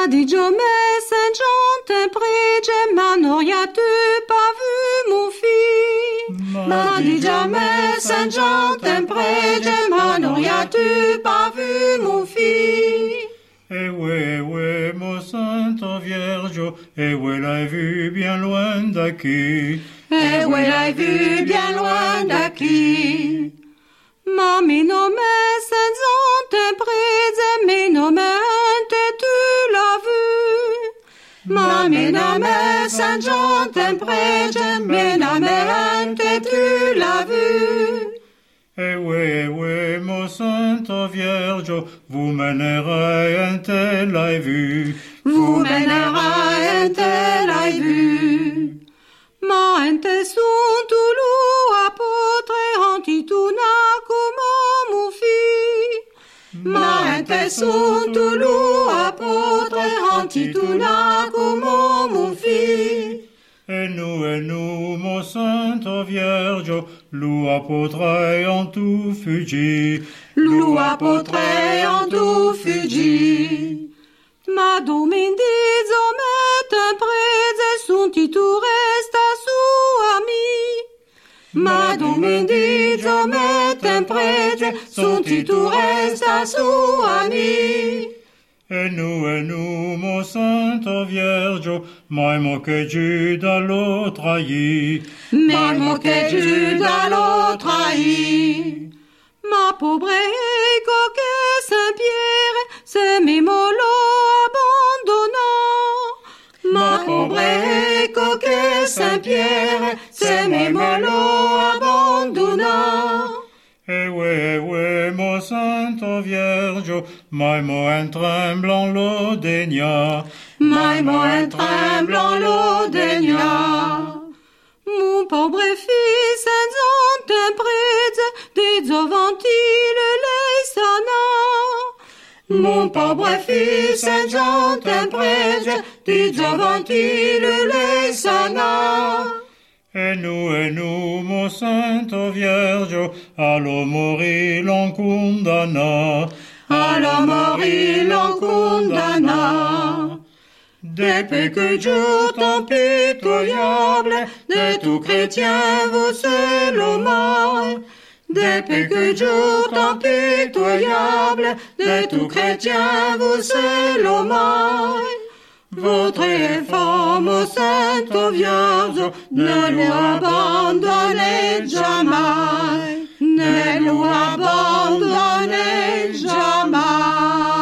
Ma dit jamais Saint-Jean t'es près, ma n'auria tu pas vu mon fils. Ma dit jamais Saint-Jean t'es près, ma n'auria tu pas vu mon fils. Eh ouais, mon Sainte Vierge, eh ouais, l'ai vu bien loin d'aqui. Eh ouais, l'ai vu bien loin d'aqui. Ma mi nomme Saint-Jean t'es près, mi nomme tu l'as vu. Ma mi nomme Saint-Jean t'es près, mi nomme tu l'as vu. Eh ouais, mon Sainte Vierge, vous mènerez un tel l'ai vu. Vous mènerez un tel l'ai vu. Ma ente sunt toulou apôtre antituna como mon fils. Ma ente sunt toulou apôtre antituna como mon fils. Et nous, mon Sainte Vierge, lou apôtre en tout fugi. Lou apôtre en tout fugi. Ma domindiz omet preze sunt tu resta su ami. Ma domindiz omet preze sunt tu resta su ami. Et nous, mon Sainte Vierge, mai moqué dallo trahi. Mai moqué dallo trahi. Ma pauvre coque Saint-Pierre, c'est mi mollo abandonnant. Ma pauvre coque Saint-Pierre, c'est mi mollo abandonnant. Eh ouais, mon Sainte Vierge, mai mo un tremblant lo degna. Mai mo un tremblant lo degna. Mon pauvre fils, Saint-Jean t'es près, des ovantile les sana. Mon pauvre fils, Saint-Jean t'es près, des ovantile les sana. Et nous, mon Sainte Vierge, à l'eau mourir l'on condamna. À la mort l'on condamna. Des péchés tant pitoyables, de tout chrétien vous seul au mal. Des péchés tant pitoyables, de tout chrétien vous seul au mal. Votre femme, Sainte Vierge, ne nous abandonnez jamais, ne nous abandonnez jamais.